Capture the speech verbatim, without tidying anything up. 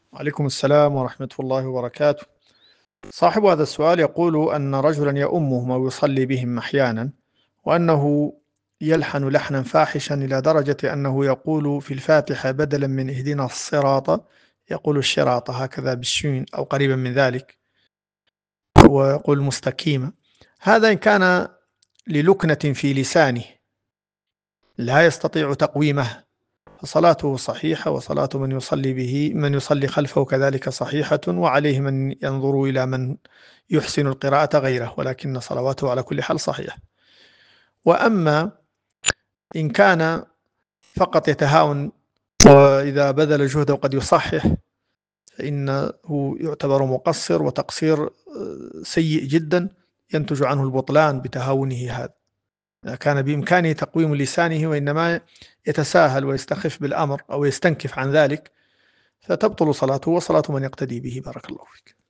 وعليكم السلام ورحمة الله وبركاته. صاحب هذا السؤال يقول أن رجلا يؤمهم أو يصلي بهم أحيانا، وأنه يلحن لحنا فاحشا إلى درجة أنه يقول في الفاتحة بدلا من اهدنا الصراط يقول الشراط هكذا بالشين أو قريبا من ذلك، ويقول مستقيمة. هذا إن كان للكنة في لسانه لا يستطيع تقويمه فصلاته صحيحة، وصلاة من يصلي به من يصلي خلفه كذلك صحيحة، وعليه من ينظر إلى من يحسن القراءة غيره، ولكن صلواته على كل حال صحيحة. وأما إن كان فقط يتهاون وإذا بذل جهده قد يصحح فإنه يعتبر مقصر، وتقصير سيء جدا ينتج عنه البطلان بتهاونه هذا. كان بإمكانه تقويم لسانه وإنما يتساهل ويستخف بالأمر أو يستنكف عن ذلك، فتبطل صلاته وصلاة من يقتدي به. بارك الله فيك.